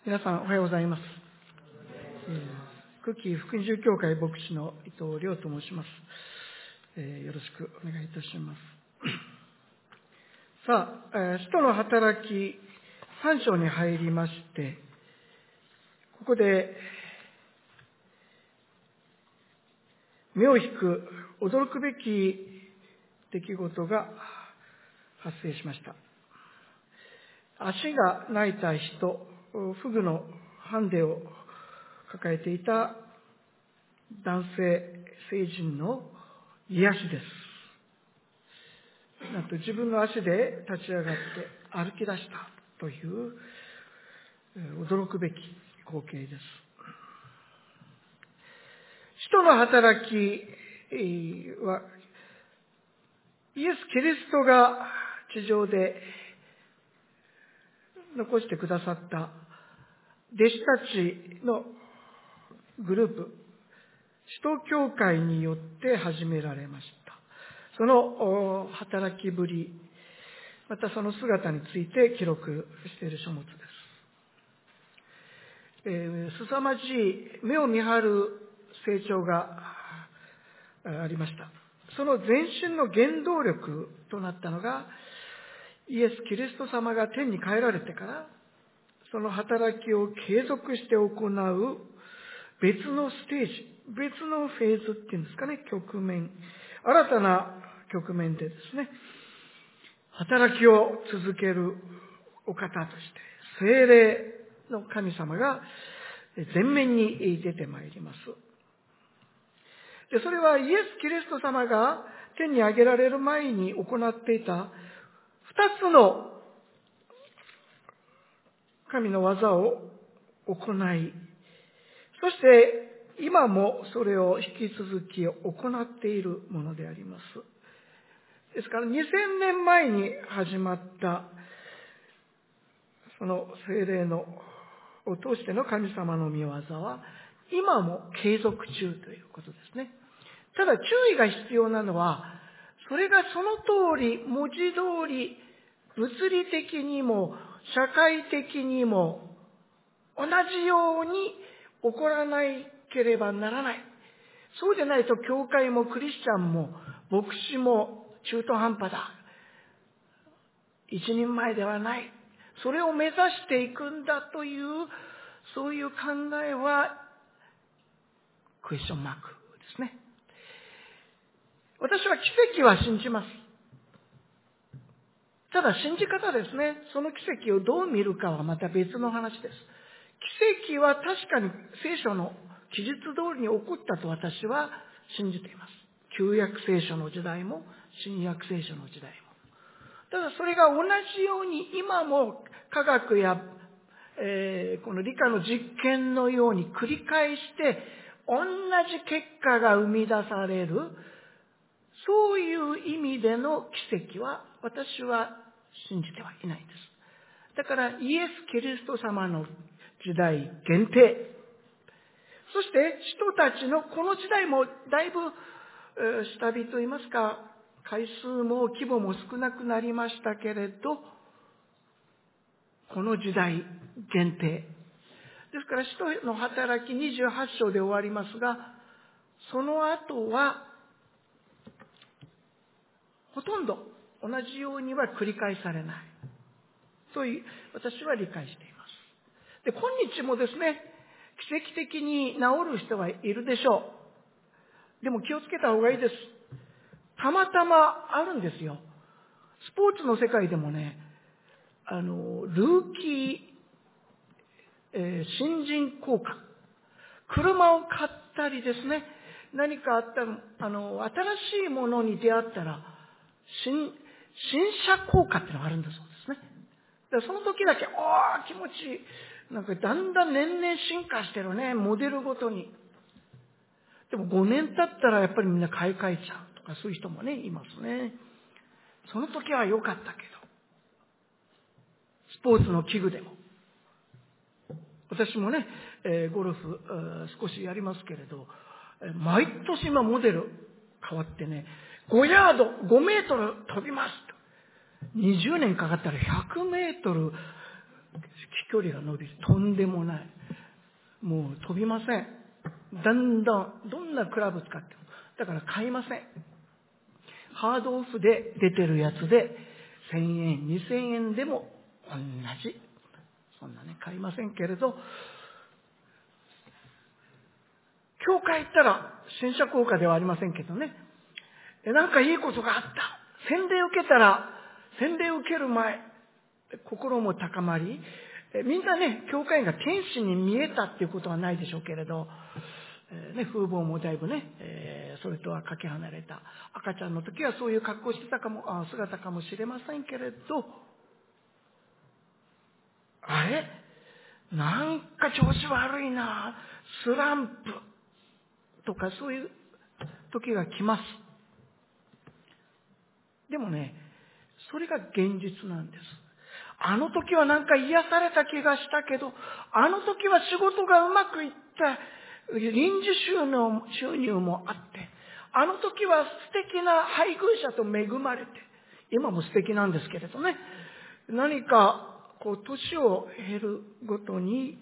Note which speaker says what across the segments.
Speaker 1: 皆さんおはようございます。久喜福音住教会牧師の伊藤亮と申します。よろしくお願いいたします。さあ、使徒の働き3章に入りまして、ここで目を引く驚くべき出来事が発生しました。足が泣いた人、フグのハンデを抱えていた男性成人の癒しです。なんと自分の足で立ち上がって歩き出したという驚くべき光景です。使徒の働きはイエス・キリストが地上で残してくださった弟子たちのグループ、使徒教会によって始められました。その働きぶり、またその姿について記録している書物です。凄まじい目を見張る成長がありました。その前進の原動力となったのが、イエス・キリスト様が天に帰られてから、その働きを継続して行う別のステージ、別のフェーズっていうんですかね、局面、新たな局面でですね、働きを続けるお方として、聖霊の神様が前面に出てまいります。で、それはイエス・キリスト様が天に上げられる前に行っていた二つの神の技を行い、そして今もそれを引き続き行っているものであります。ですから2000年前に始まったその聖霊のを通しての神様の御業は今も継続中ということですね。ただ注意が必要なのは、それがその通り、文字通り、物理的にも社会的にも同じように起こらなければならない。そうでないと教会もクリスチャンも牧師も中途半端だ。一人前ではない。それを目指していくんだという、そういう考えはクエスチョンマークですね。私は奇跡は信じます。ただ信じ方ですね。その奇跡をどう見るかはまた別の話です。奇跡は確かに聖書の記述通りに起こったと私は信じています。旧約聖書の時代も新約聖書の時代も。ただそれが同じように今も科学や、この理科の実験のように繰り返して同じ結果が生み出される、そういう意味での奇跡は私は信じてはいないんです。だからイエス・キリスト様の時代限定、そして人たちのこの時代もだいぶ下火といいますか、回数も規模も少なくなりましたけれど、この時代限定ですから、使徒の働き28章で終わりますが、その後はほとんど同じようには繰り返されないという私は理解しています。で、今日もですね、奇跡的に治る人はいるでしょう。でも気をつけた方がいいです。たまたまあるんですよ。スポーツの世界でもね、ルーキー、新人効果、車を買ったりですね、何かあったら新しいものに出会ったら新車効果っていうのがあるんだそうですね。だからその時だけ気持ちいい、なんかだんだん年々進化してるね、モデルごとに。でも5年経ったらやっぱりみんな買い替えちゃうとか、そういう人もねいますね。その時は良かったけど、スポーツの器具でも、私もね、ゴルフ少しやりますけれど、毎年今モデル変わってね、5ヤード5メートル飛びますと、20年かかったら100メートル飛距離が伸びる。とんでもない。もう飛びません。だんだん、どんなクラブ使っても。だから買いません。ハードオフで出てるやつで、1000円、2000円でも同じ。そんなね、買いませんけれど、教会行ったら、新車効果ではありませんけどね、なんかいいことがあった。洗礼受けたら、洗礼受ける前、心も高まり、みんなね、教会員が天使に見えたっていうことはないでしょうけれど、風貌もだいぶね、それとはかけ離れた赤ちゃんの時はそういう格好してた姿かもしれませんけれど、あれなんか調子悪いな、スランプとかそういう時が来ます。でもね、それが現実なんです。あの時はなんか癒された気がしたけど、あの時は仕事がうまくいった、臨時収入もあって、あの時は素敵な配偶者と恵まれて、今も素敵なんですけれどね、何か年を経るごとに、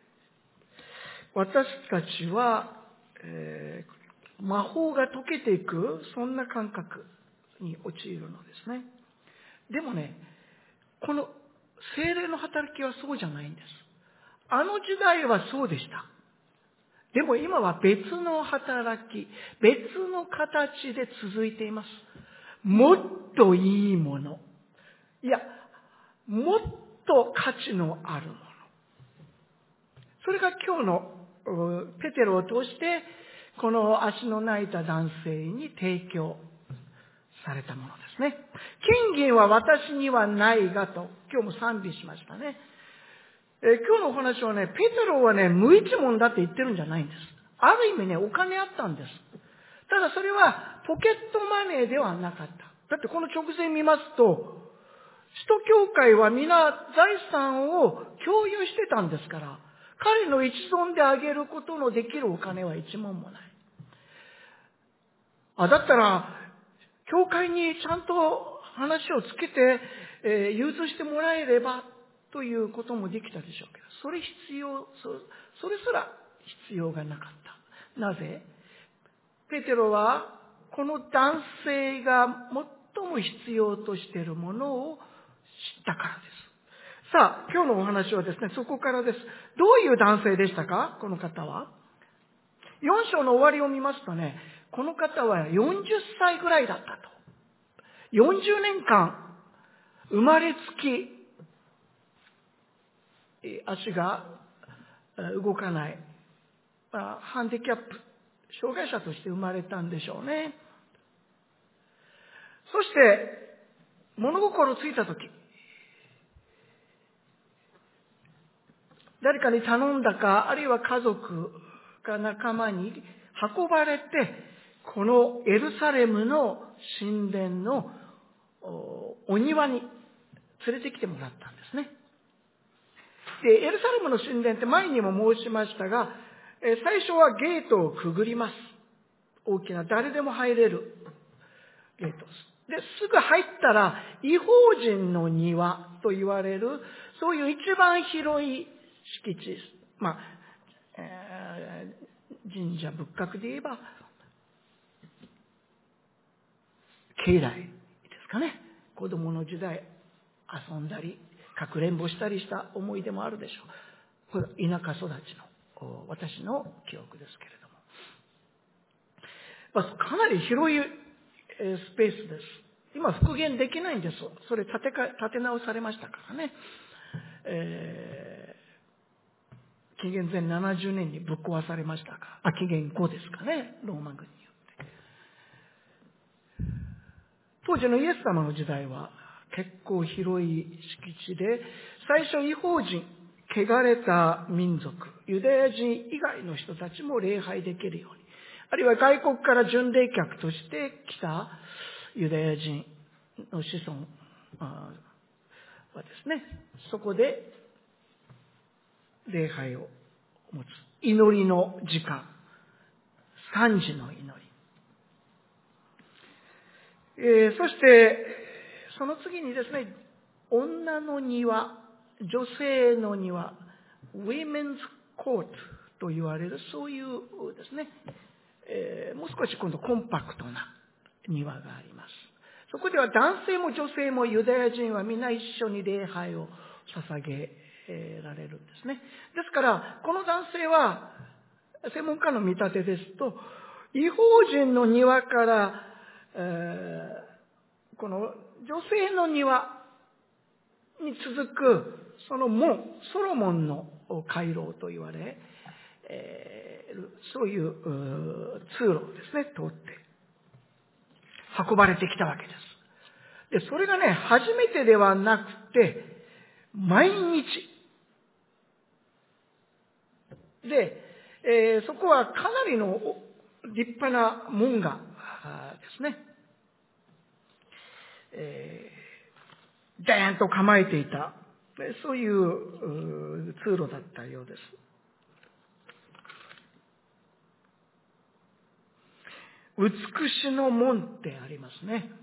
Speaker 1: 私たちは、魔法が解けていく、そんな感覚に陥るのですね。でもね、この聖霊の働きはそうじゃないんです。あの時代はそうでした。でも今は別の働き、別の形で続いています。もっといいもの。いや、もっと価値のあるもの。それが今日のペテロを通して、この足の泣いた男性に提供されたものですね。金銀は私にはないがと、今日も賛美しましたね。今日のお話はね、ペテロはね、無一文だって言ってるんじゃないんです。ある意味ね、お金あったんです。ただそれはポケットマネーではなかった。だってこの直前見ますと、使徒教会は皆財産を共有してたんですから、彼の一存であげることのできるお金は一文もない。だったら、教会にちゃんと話をつけて、融通してもらえればということもできたでしょうけど、それすら必要がなかった。なぜ？ペテロはこの男性が最も必要としているものを知ったからです。さあ、今日のお話はですね、そこからです。どういう男性でしたか？この方は。4章の終わりを見ますとね、この方は40歳ぐらいだったと。40年間、生まれつき、足が動かない、ハンディキャップ、障害者として生まれたんでしょうね。そして、物心ついたとき、誰かに頼んだか、あるいは家族か仲間に運ばれて、このエルサレムの神殿のお庭に連れてきてもらったんですね。で、エルサレムの神殿って前にも申しましたが、最初はゲートをくぐります。大きな誰でも入れるゲートです。で、すぐ入ったら、異邦人の庭と言われる、そういう一番広い敷地、神社仏閣で言えば、境内ですかね。子供の時代遊んだり、かくれんぼしたりした思い出もあるでしょう。これ田舎育ちの私の記憶ですけれども。かなり広いスペースです。今復元できないんです。それ建て直されましたからね。紀元前70年にぶっ壊されましたが、紀元後ですかね、ローマ軍によって。当時のイエス様の時代は結構広い敷地で、最初異邦人、汚れた民族、ユダヤ人以外の人たちも礼拝できるように、あるいは外国から巡礼客として来たユダヤ人の子孫はですね、そこで礼拝を持つ。祈りの時間。3時の祈り。そして、その次にですね、女の庭、 女性の庭、Women's Court と言われる、そういうですね、もう少し今度コンパクトな庭があります。そこでは男性も女性もユダヤ人は皆一緒に礼拝を捧げられるんですね。ですから、この男性は、専門家の見立てですと、異邦人の庭から、この女性の庭に続く、その門、ソロモンの回廊と言われ、そういう通路をですね、通って運ばれてきたわけです。で、それがね、初めてではなくて、毎日。で、そこはかなりの立派な門がですね、ダーンと構えていた、そういう通路だったようです。美しの門ってありますね。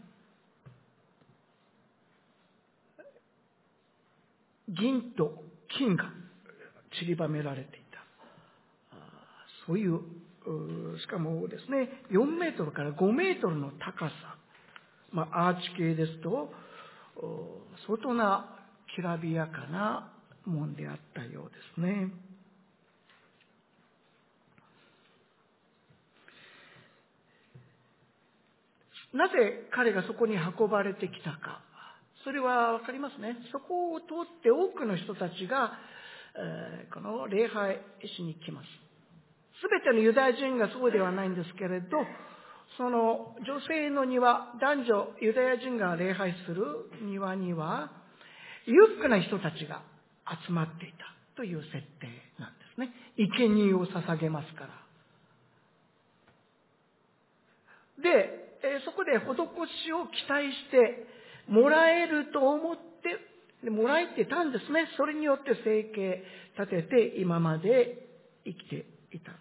Speaker 1: 銀と金が散りばめられていた。そういう、しかもですね、4メートルから5メートルの高さ。アーチ系ですと、相当なきらびやかな門であったようですね。なぜ彼がそこに運ばれてきたか。それはわかりますね。そこを通って多くの人たちが、この礼拝しに来ます。すべてのユダヤ人がそうではないんですけれど、その女性の庭、男女ユダヤ人が礼拝する庭には、裕福な人たちが集まっていたという設定なんですね。生贄を捧げますから。で、そこで施しを期待してもらえると思ってもらえてたんですね。それによって生計立てて今まで生きていたのです。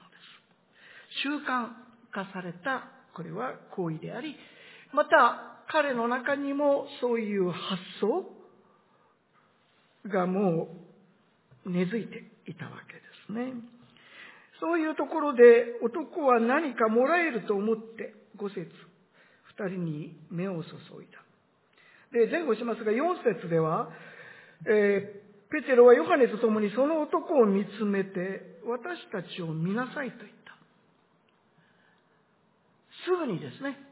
Speaker 1: 習慣化されたこれは行為であり、また彼の中にもそういう発想がもう根付いていたわけですね。そういうところで男は何かもらえると思って5節2人に目を注いだ。で、前後しますが4節では、ペテロはヨハネと共にその男を見つめて私たちを見なさいと言った。すぐにですね、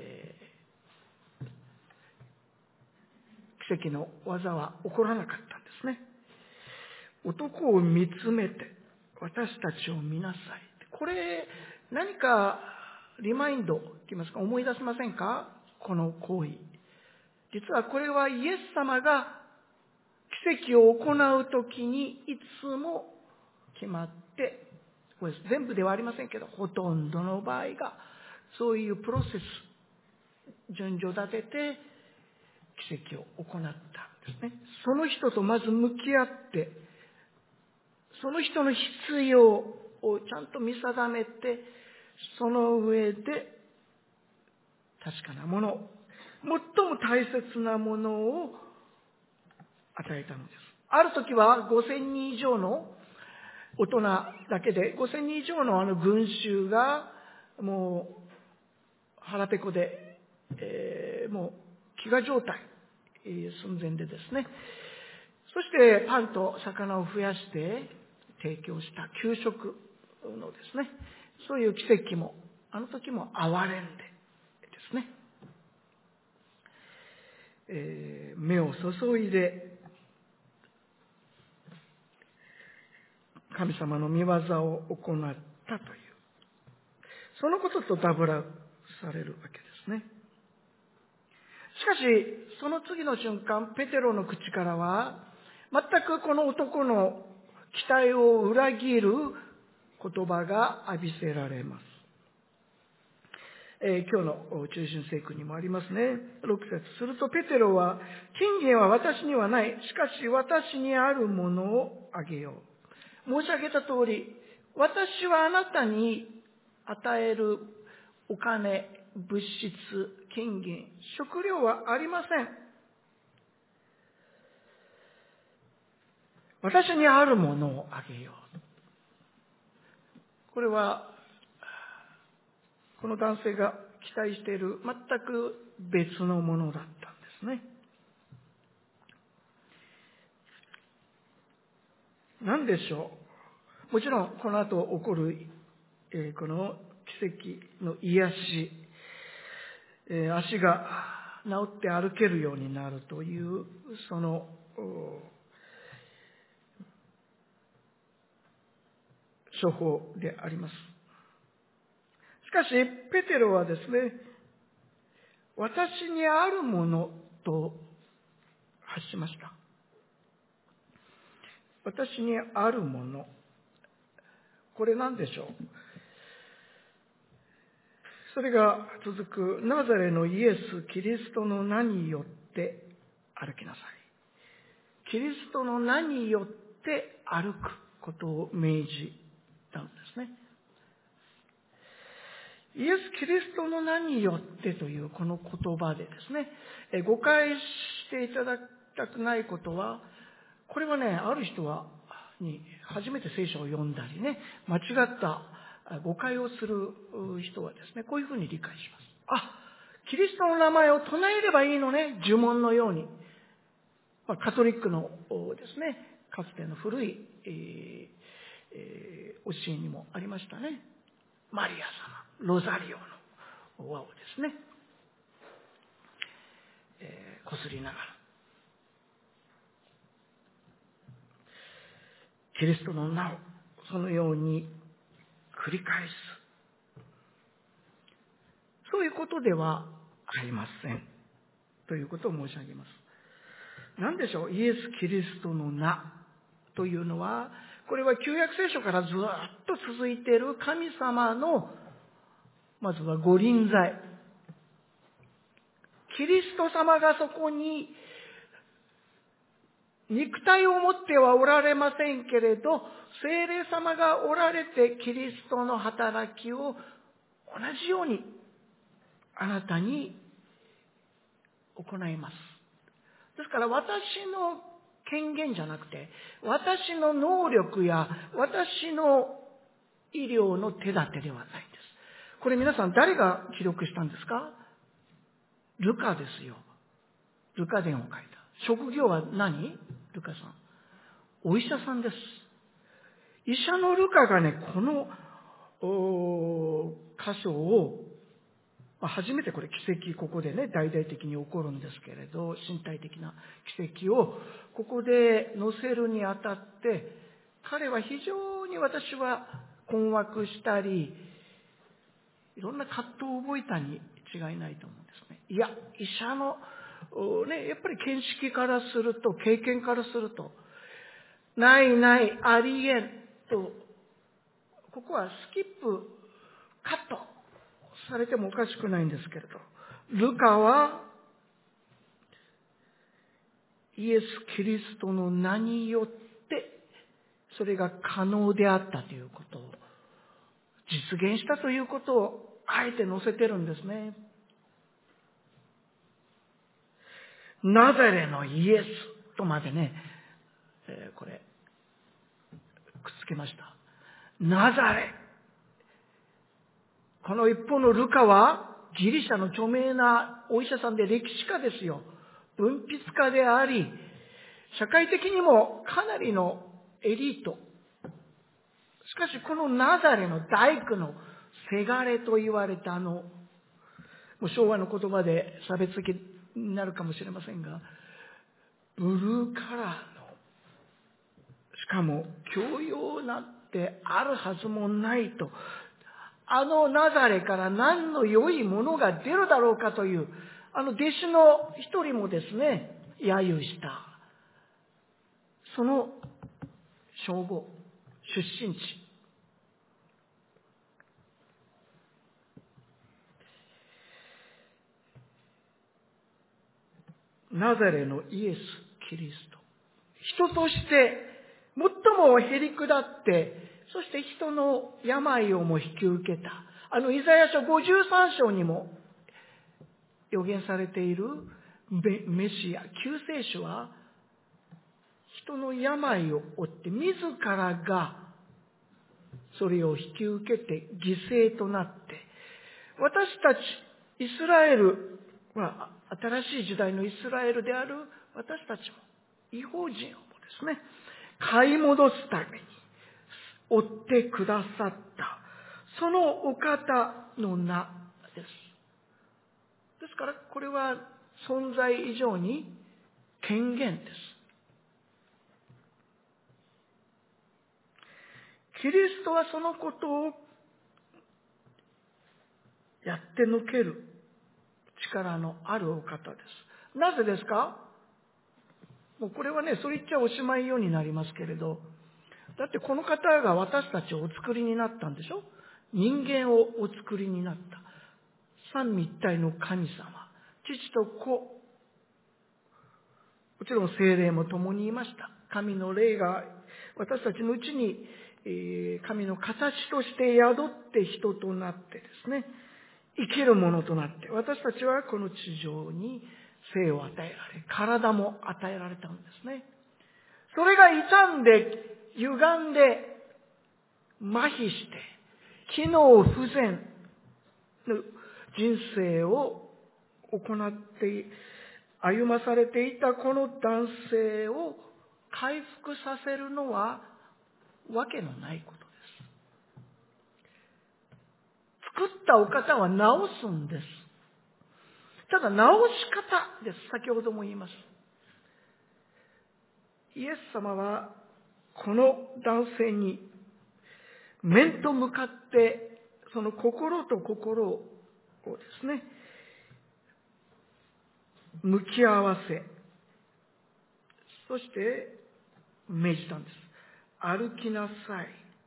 Speaker 1: 奇跡の技は起こらなかったんですね。男を見つめて私たちを見なさい。これ何かリマインドと言いますか、思い出せませんか？この行為。実はこれはイエス様が奇跡を行うときにいつも決まって、これ全部ではありませんけど、ほとんどの場合がそういうプロセス、順序立てて奇跡を行ったんですね。その人とまず向き合って、その人の必要をちゃんと見定めて、その上で確かなもの、最も大切なものを与えたのです。ある時は5000人以上の大人だけで、5000人以上の群衆がもう腹ペコで、もう飢餓状態寸前でですね、そしてパンと魚を増やして提供した給食のですね、そういう奇跡もあの時も憐れんでですね、目を注いで神様の御業を行ったという、そのこととダブらされるわけですね。しかしその次の瞬間、ペテロの口からは全くこの男の期待を裏切る言葉が浴びせられます。今日の中心聖句にもありますね。6節。するとペテロは、金銀は私にはない。しかし私にあるものをあげよう。申し上げた通り、私はあなたに与えるお金、物質、金銀、食料はありません。 私にあるものをあげよう。これは、この男性が期待している全く別のものだったんですね。何でしょう。もちろん、この後起こる、この奇跡の癒し、足が治って歩けるようになるという、その、処方であります。しかし、ペテロはですね、私にあるものと発しました。私にあるもの。これ何でしょう。それが続く、ナザレのイエス・キリストの名によって歩きなさい。キリストの名によって歩くことを命じたんですね。イエス・キリストの名によってというこの言葉でですね、誤解していただきたくないことは、これはね、ある人に初めて聖書を読んだりね、間違った誤解をする人はですね、こういうふうに理解します。キリストの名前を唱えればいいのね、呪文のように。カトリックのですね、かつての古い、教えにもありましたね。マリア様、ロザリオの輪をですね、こすりながら、キリストの名をそのように繰り返す。そういうことではありません。ということを申し上げます。何でしょう、イエス・キリストの名というのは、これは旧約聖書からずっと続いている神様の、まずはご臨在。キリスト様がそこに肉体を持ってはおられませんけれど、聖霊様がおられてキリストの働きを同じようにあなたに行います。ですから私の権限じゃなくて、私の能力や私の医療の手立てではないんです。これ皆さん誰が記録したんですか？ルカですよ。ルカ伝を書いた。職業は何？ルカさん。お医者さんです。医者のルカがね、この箇所を、初めてこれ奇跡、ここでね、大々的に起こるんですけれど、身体的な奇跡をここで載せるにあたって、彼は非常に私は困惑したり、いろんな葛藤を覚えたに違いないと思うんですね。いや、医者の、やっぱり見識からすると、経験からすると、ない、ありえんと、ここはスキップ、カットされてもおかしくないんですけれど、ルカはイエス・キリストの名によってそれが可能であったということを、実現したということをあえて載せてるんですね。ナザレのイエスとまでね、これくっつけました。ナザレ。この一方のルカはギリシャの著名なお医者さんで歴史家ですよ。文筆家であり、社会的にもかなりのエリート。しかしこのナザレの大工のせがれと言われたもう昭和の言葉で差別的になるかもしれませんが、ブルーカラーの、しかも教養なんてあるはずもないと、ナザレから何の良いものが出るだろうかという、弟子の一人もですね、揶揄した。その称号、出身地。ナザレのイエス・キリスト。人として最もへり下って、そして人の病をも引き受けた。イザヤ書53章にも予言されているメシア、救世主は、 人の病を負って自らがそれを引き受けて犠牲となって、私たちイスラエルは、新しい時代のイスラエルである私たちも、異邦人をもですね、買い戻すために追ってくださった、そのお方の名です。ですからこれは存在以上に権限です。キリストはそのことをやってのける力のあるお方です。なぜですか？もうこれはね、そう言っちゃおしまいようになりますけれど、だってこの方が私たちをお作りになったんでしょ？人間をお作りになった。三位一体の神様、父と子、もちろん聖霊も共にいました。神の霊が私たちのうちに、神の形として宿って人となってですね、生きるものとなって、私たちはこの地上に生を与えられ、体も与えられたんですね。それが傷んで、歪んで、麻痺して、機能不全の人生を行って歩まされていたこの男性を回復させるのはわけのないことです。作ったお方は治すんです。ただ治し方です。先ほども言いました。イエス様はこの男性に面と向かってその心と心をですね、向き合わせ、そして命じたんです。歩きなさい。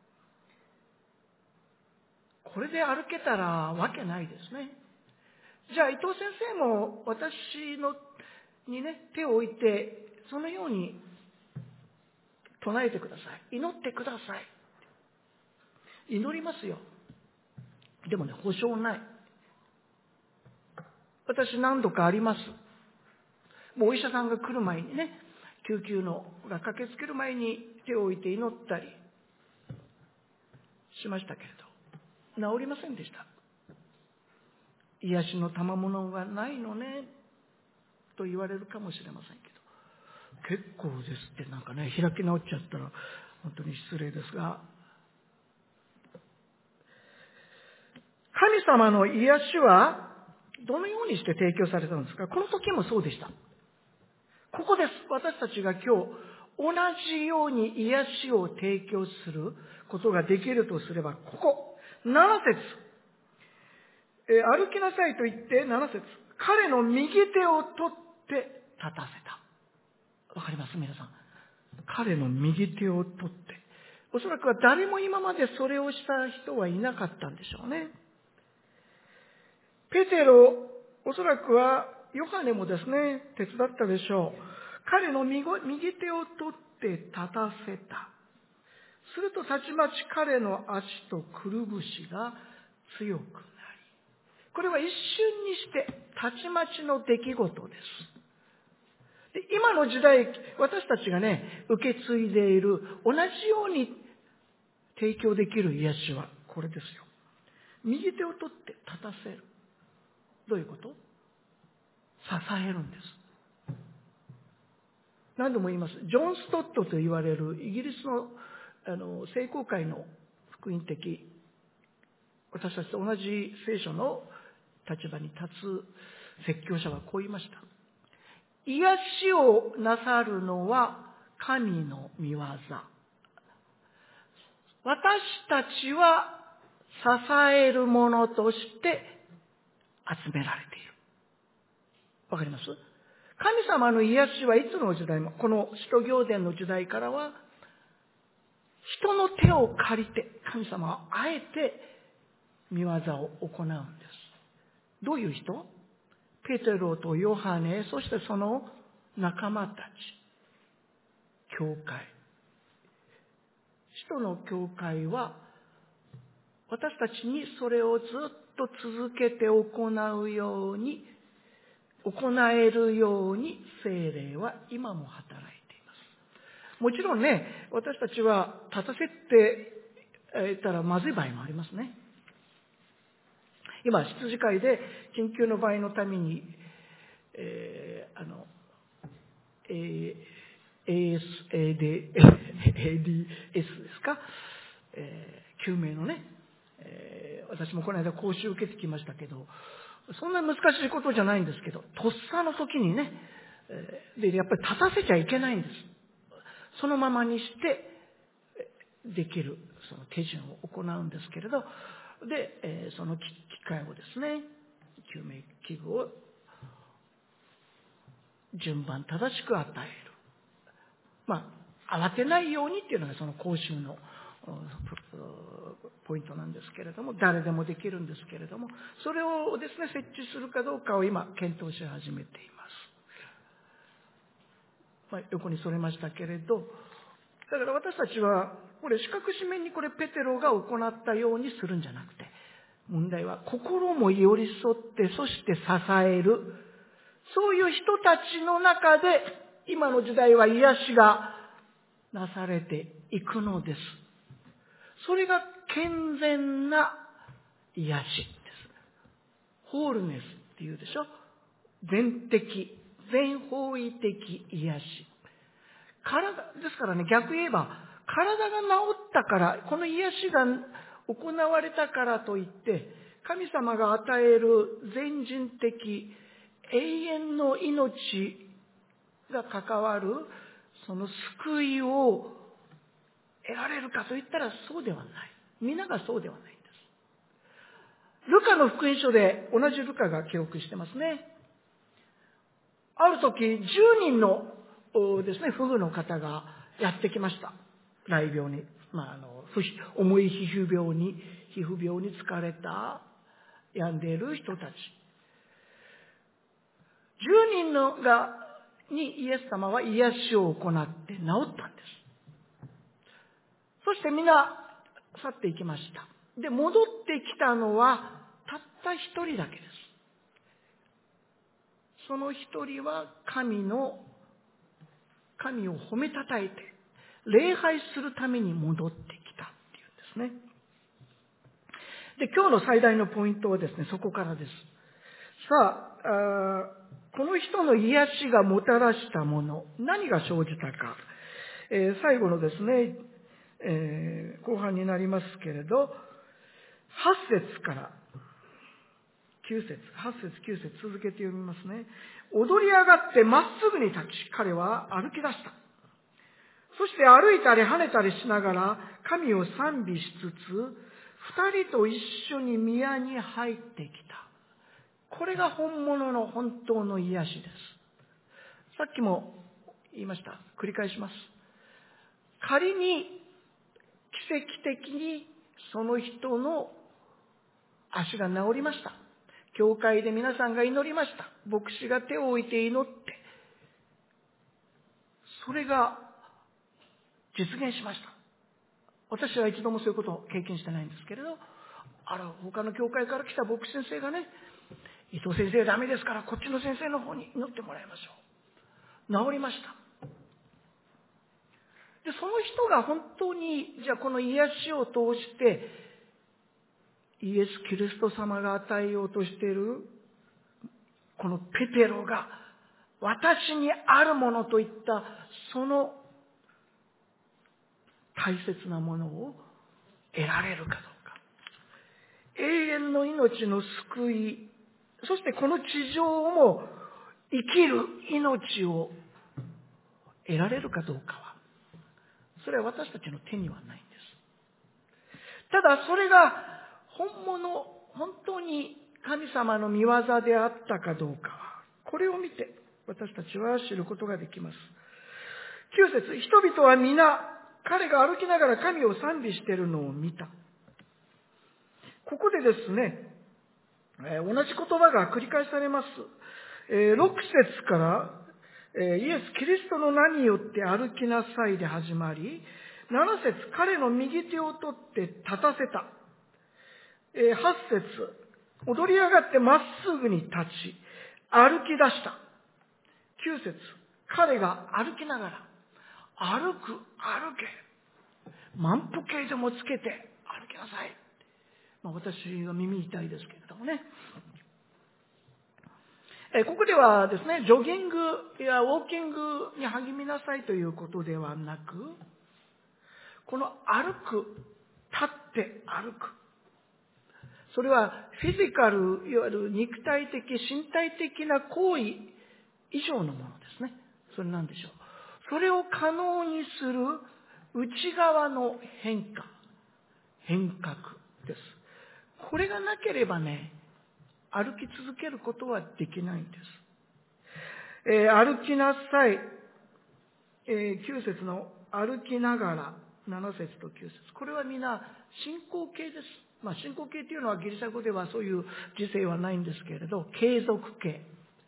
Speaker 1: これで歩けたらわけないですね。じゃあ伊藤先生も私にね、手を置いてそのように唱えてください。祈ってください。祈りますよ。でもね、保証ない。私何度かあります。もうお医者さんが来る前にね、救急のが駆けつける前に手を置いて祈ったりしましたけれど、治りませんでした。癒しの賜物がないのねと言われるかもしれませんけど、結構ですってなんかね、開き直っちゃったら本当に失礼ですが、神様の癒しはどのようにして提供されたんですか？この時もそうでした。ここです。私たちが今日同じように癒しを提供することができるとすれば、ここ7節、歩きなさいと言って7節、彼の右手を取って立たせた。わかります皆さん。彼の右手を取って、おそらくは誰も今までそれをした人はいなかったんでしょうね。ペテロ、おそらくはヨハネもですね、手伝ったでしょう。彼の右手を取って立たせた。するとたちまち彼の足とくるぶしが強くなり、これは一瞬にしてたちまちの出来事です。で、今の時代、私たちがね、受け継いでいる同じように提供できる癒しはこれですよ。右手を取って立たせる。どういうこと？支えるんです。何度も言います。ジョン・ストットと言われるイギリスの聖公会の福音的、私たちと同じ聖書の立場に立つ説教者はこう言いました。癒しをなさるのは神の御業。私たちは支えるものとして集められている。わかります？神様の癒しはいつの時代も、この使徒行伝の時代からは、人の手を借りて、神様はあえて御業を行うんです。どういう人？ペテロとヨハネ、そしてその仲間たち、教会。使徒の教会は、私たちにそれをずっと続けて行うように、行えるように聖霊は今も働いています。 もちろんね、私たちは立たせてたらまずい場合もありますね。今、羊飼いで緊急の場合のために、ADS ですか、救命のね、私もこの間講習受けてきましたけど、そんな難しいことじゃないんですけど、とっさの時にね、でやっぱり立たせちゃいけないんです。そのままにしてできるその手順を行うんですけれど、で、その機会をですね、救命器具を順番正しく与える。慌てないようにっていうのがその講習のポイントなんですけれども、誰でもできるんですけれども、それをですね、設置するかどうかを今検討し始めています。横にそれましたけれど、だから私たちはこれ四角四面にこれペテロが行ったようにするんじゃなくて、問題は心も寄り添ってそして支える、そういう人たちの中で今の時代は癒しがなされていくのです。それが健全な癒しです。ホールネスっていうでしょ。全的、全方位的癒し。ですからね、逆言えば体が治ったから、この癒しが行われたからといって神様が与える全人的永遠の命が関わるその救いを得られるかといったらそうではない。皆がそうではないんです。ルカの福音書で同じルカが記録してますね。ある時10人のですね、フグの方がやってきました。雷病に、重い皮膚病に疲れた病んでいる人たち。10人にイエス様は癒しを行って治ったんです。そして皆去っていきました。で、戻ってきたのはたった一人だけです。その一人は神を褒めたたえて礼拝するために戻ってきたっていうんですね。で、今日の最大のポイントはですね、そこからです。さあ、この人の癒しがもたらしたもの、何が生じたか、最後のですね、後半になりますけれど、8節から9節、8節9節続けて読みますね。踊り上がってまっすぐに立ち、彼は歩き出した。そして歩いたり跳ねたりしながら神を賛美しつつ、二人と一緒に宮に入ってきた。これが本物の本当の癒しです。さっきも言いました。繰り返します。仮に奇跡的にその人の足が治りました。教会で皆さんが祈りました。牧師が手を置いて祈って、それが実現しました。私は一度もそういうことを経験してないんですけれど、他の教会から来た牧師先生がね、伊藤先生ダメですからこっちの先生の方に祈ってもらいましょう。治りました。で、その人が本当に、じゃあこの癒しを通してイエス・キリスト様が与えようとしているこのペテロが私にあるものといったその大切なものを得られるかどうか。永遠の命の救い、そしてこの地上も生きる命を得られるかどうかは、それは私たちの手にはないんです。ただそれが本当に神様の御業であったかどうかは、これを見て私たちは知ることができます。9節、人々は皆彼が歩きながら神を賛美しているのを見た。ここでですね、同じ言葉が繰り返されます。6節からイエス・キリストの名によって歩きなさいで始まり、7節彼の右手を取って立たせた。8節踊り上がってまっすぐに立ち歩き出した。9節彼が歩きながら、 歩け。万歩計でもつけて歩きなさい。私は耳痛いですけれどもね。ここではですね、ジョギングやウォーキングに励みなさいということではなく、この歩く、立って歩く。それはフィジカル、いわゆる肉体的、身体的な行為以上のものですね。それなんでしょう。それを可能にする内側の変革です。これがなければね、歩き続けることはできないんです。歩きなさい。9節の歩きながら、7節と9節。これはみんな進行形です。進行形というのはギリシャ語ではそういう時制はないんですけれど、継続形、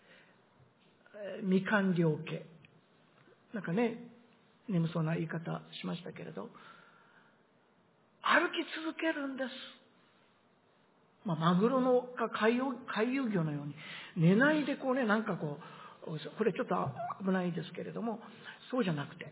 Speaker 1: 未完了形。なんかね、眠そうな言い方しましたけれど、歩き続けるんです。マグロの回遊魚のように寝ないでこれちょっと危ないですけれども、そうじゃなくて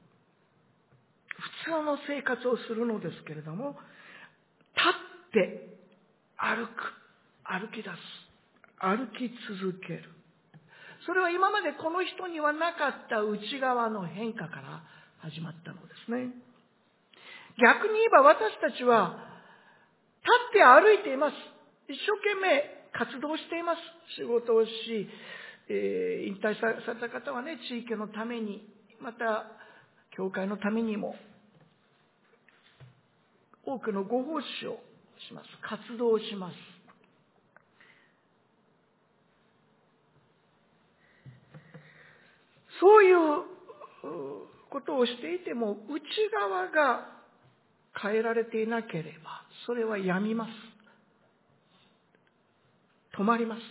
Speaker 1: 普通の生活をするのですけれども、立って歩き出す、歩き続ける。それは今までこの人にはなかった内側の変化から始まったのですね。逆に言えば私たちは立って歩いています。一生懸命活動しています。仕事をし、引退された方はね、地域のために、また教会のためにも多くのご奉仕をします。活動をします。そういうことをしていても、内側が変えられていなければ、それは病みます。止まります。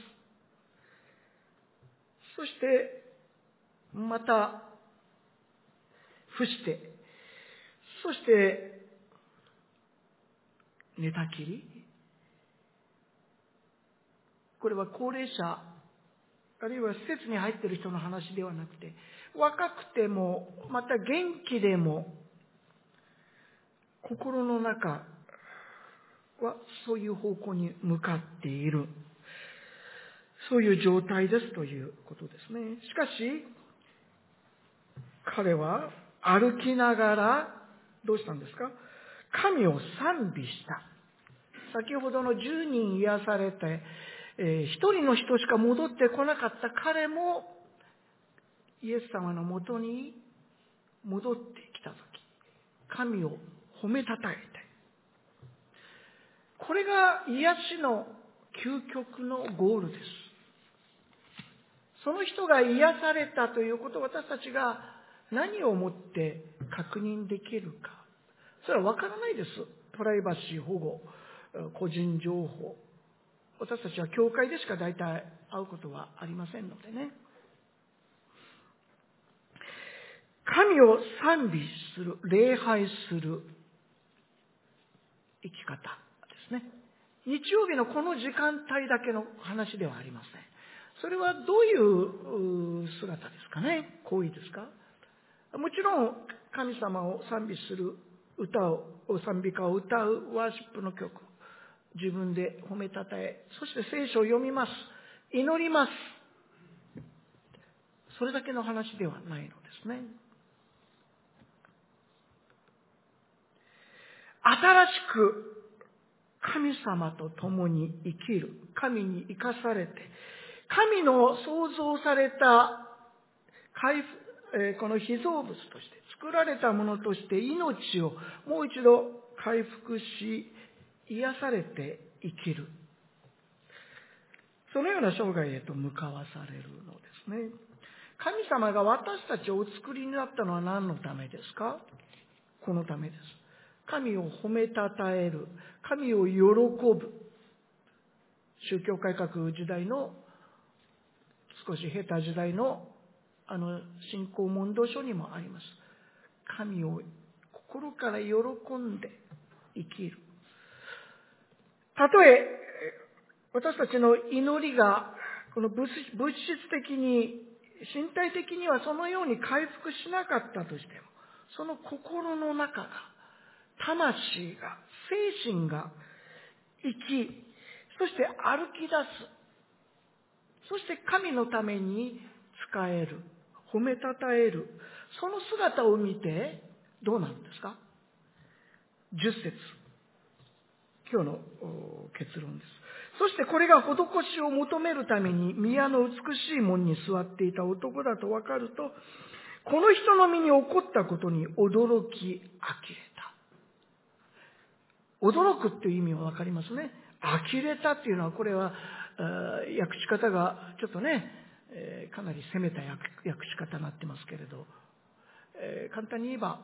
Speaker 1: そして、また、伏して、そして、寝たきり。これは高齢者、あるいは施設に入っている人の話ではなくて、若くても、また元気でも、心の中はそういう方向に向かっている。そういう状態ですということですね。しかし、彼は歩きながらどうしたんですか？神を賛美した。先ほどの10人癒されて、一人の人しか戻ってこなかった彼もイエス様のもとに戻ってきたとき、神を褒めたたえて、これが癒しの究極のゴールです。その人が癒されたということを私たちが何をもって確認できるか。それはわからないです。プライバシー保護、個人情報。私たちは教会でしか大体会うことはありませんのでね。神を賛美する、礼拝する生き方ですね。日曜日のこの時間帯だけの話ではありません。それはどういう姿ですかね？行為ですか？もちろん神様を賛美する賛美歌を歌うワーシップの曲、自分で褒めたたえ、そして聖書を読みます。祈ります。それだけの話ではないのですね。新しく神様と共に生きる、神に生かされて、神の創造されたこの被造物として、作られたものとして命をもう一度回復し、癒されて生きる。そのような生涯へと向かわされるのですね。神様が私たちをお作りになったのは何のためですか？このためです。神を褒めたたえる。神を喜ぶ。宗教改革時代の、少し経た時代の信仰問答書にもあります。神を心から喜んで生きる。たとえ私たちの祈りがこの物質的に身体的にはそのように回復しなかったとしても、 その心の中が、魂が、精神が生き、そして歩き出す。そして神のために仕える。褒めたたえる。その姿を見てどうなるんですか？10節。今日の結論です。そしてこれが施しを求めるために宮の美しい門に座っていた男だと分かると、この人の身に起こったことに驚き呆れた。驚くっていう意味は分かりますね。呆れたっていうのは、これは訳し方がちょっとね、かなり攻めた訳し方になってますけれど、簡単に言えば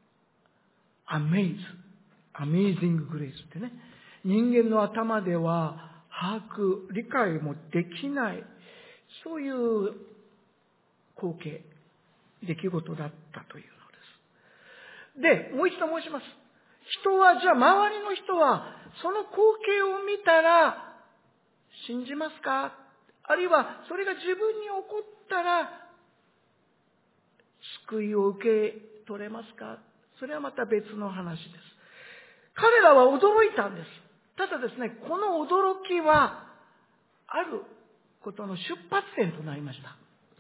Speaker 1: Amazing Grace ってね、人間の頭では把握、理解もできない、そういう光景、出来事だったというのです。で、もう一度申します。人は、じゃあ周りの人は、その光景を見たら信じますか？あるいは、それが自分に起こったら救いを受け取れますか？それはまた別の話です。彼らは驚いたんです。ただですね、この驚きはあることの出発点となりました。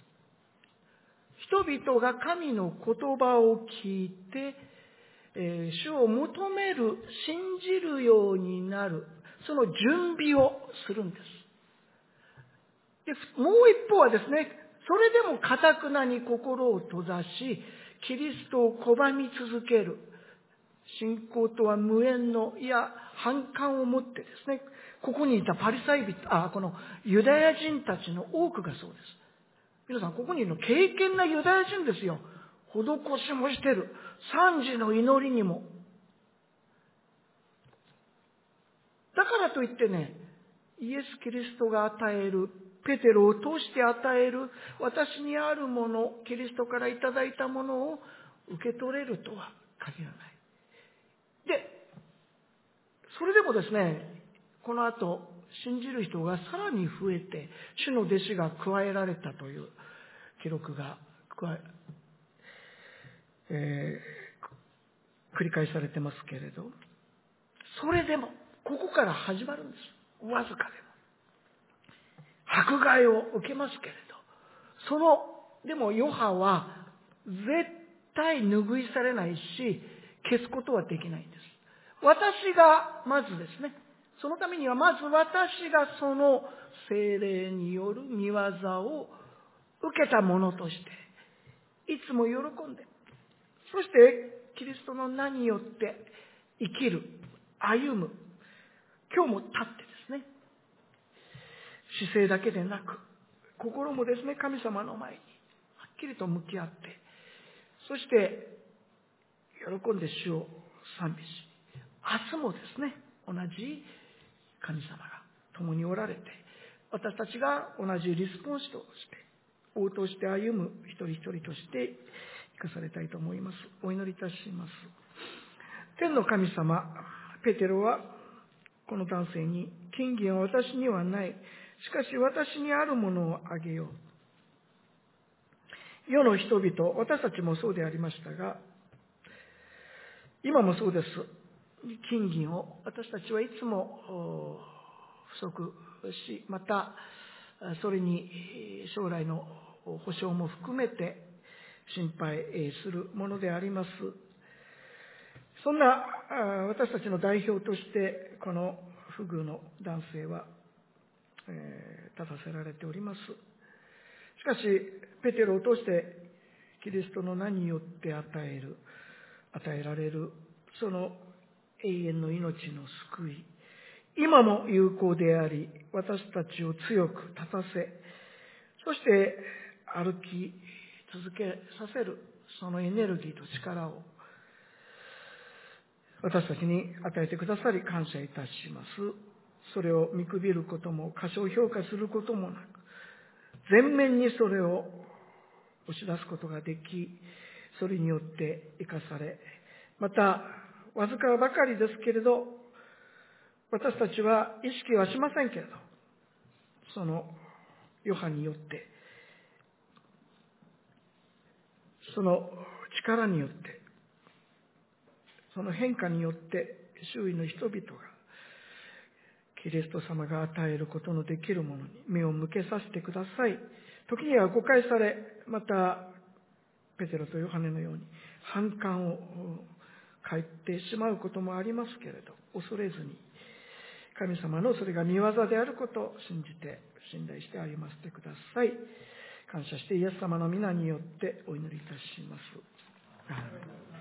Speaker 1: 人々が神の言葉を聞いて、主を求める、信じるようになる、その準備をするんです。で、もう一方はですね、それでも堅くなに心を閉ざし、キリストを拒み続ける。信仰とは無縁の、いや、反感を持ってですね、ここにいたパリサイ人、このユダヤ人たちの多くがそうです。皆さん、ここにいるの敬虔なユダヤ人ですよ。施しもしてる。3時の祈りにも。だからといってね、イエス・キリストが与える、ペテロを通して与える、私にあるもの、キリストからいただいたものを受け取れるとは限らない。で、それでもですね、この後、信じる人がさらに増えて、主の弟子が加えられたという記録が繰り返されてますけれど、それでも、ここから始まるんです。わずかでも。迫害を受けますけれど、でも余波は絶対拭いされないし、消すことはできないんです。私がまずですね、そのためにはまず私がその聖霊による御業を受けたものとして、いつも喜んで、そしてキリストの名によって生きる、歩む、今日も立ってですね、姿勢だけでなく、心もですね、神様の前にはっきりと向き合って、そして喜んで主を賛美し、明日もですね、同じ神様が共におられて、私たちが同じリスポンスとして、応答して歩む一人一人として生かされたいと思います。お祈りいたします。天の神様、ペテロはこの男性に、金銀は私にはない。しかし私にあるものをあげよう。世の人々、私たちもそうでありましたが、今もそうです。金銀を私たちはいつも不足し、またそれに将来の保証も含めて心配するものであります。そんな私たちの代表としてこの不遇の男性は立たせられております。しかしペテロを通してキリストの名によって与えられるその永遠の命の救い、今も有効であり、私たちを強く立たせ、そして歩き続けさせるそのエネルギーと力を私たちに与えてくださり感謝いたします。それを見くびることも過小評価することもなく、全面にそれを押し出すことができ、それによって生かされ、またわずかばかりですけれど、私たちは意識はしませんけれど、その余波によって、その力によってその変化によって周囲の人々がキリスト様が与えることのできるものに目を向けさせてください。時には誤解され、またペテロとヨハネのように反感を買ってしまうこともありますけれど、恐れずに神様のそれが御業であることを信じて信頼して歩ませてください。感謝してイエス様の皆によってお祈りいたします。アーメン。